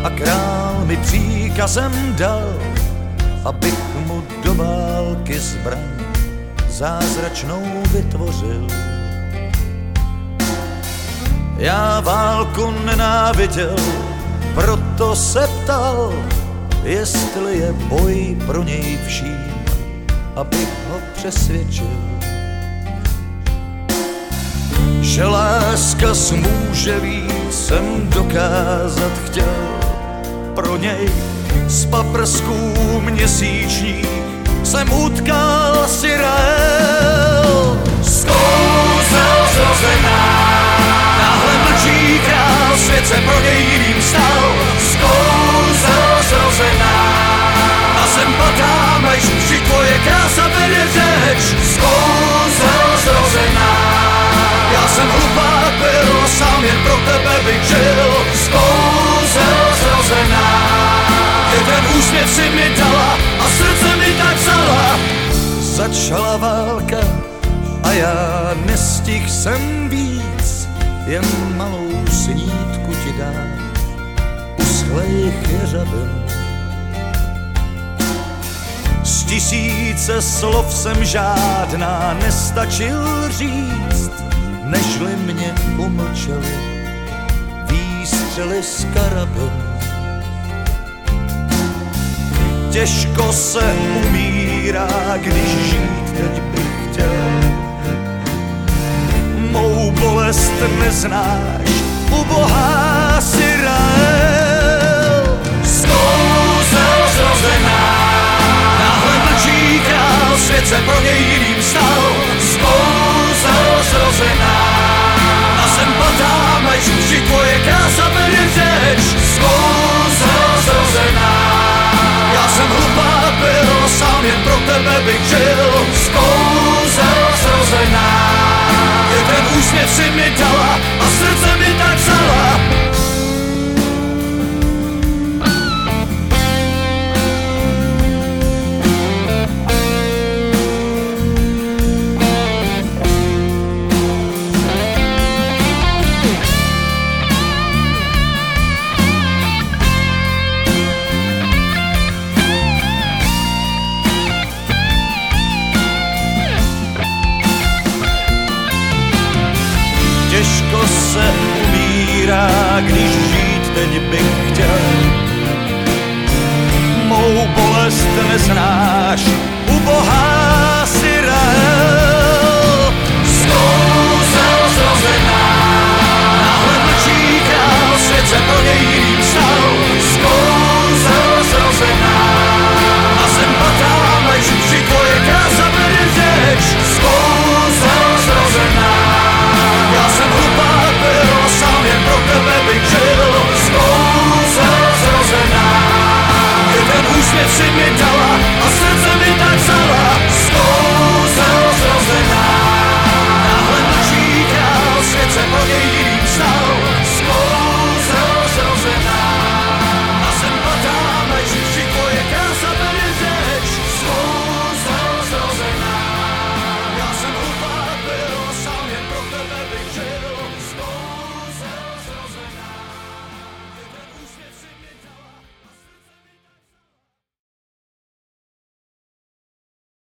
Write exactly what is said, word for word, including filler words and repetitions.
a král mi příkazem dal, abych mu do války zbraň zázračnou vytvořil. Já válku nenáviděl, proto se ptal, jestli je boj pro něj vším, abych ho přesvědčil, že láska smůže víc, jsem dokázat chtěl. Pro něj z paprsků měsíčních jsem utkal si Rael. Skouzel zrozená, náhle mlčí král, svět se pro něj jiným stal. Skouzel zrozená, a sem padám, až při tvoje krása vede řeč. Skouzel zrozená, já jsem hlupák byl, sám jen pro tebe bych žil. Skouzel zrozená, je ten úsměv si mi dala a srdce mi tak vzala. Začala válka a já nestihl jsem víc, jen malou snídku ti dát, uschlej jeřabin. Z tisíce slov jsem žádná nestačil říct, nežli mě umlčeli výstřely z karabin. Těžko se umírá, když žít teď bych chtěl. Mou bolest neznáš, ubohá si Rael. Skouzel zrozená, náhle mlčí král, svět se pro něj jiným stal. Skouzel zrozená, a sem padám, až při tvoje krása vede řeč. Skouzel zrozená, já jsem hlupák byl, sám jen pro tebe bych žil. Skouzel zrozená, je ten úsměv si mi dala a srdce mi tak vzala. Těžko se umírá, když žít teď bych chtěl. Mou bolest neznáš,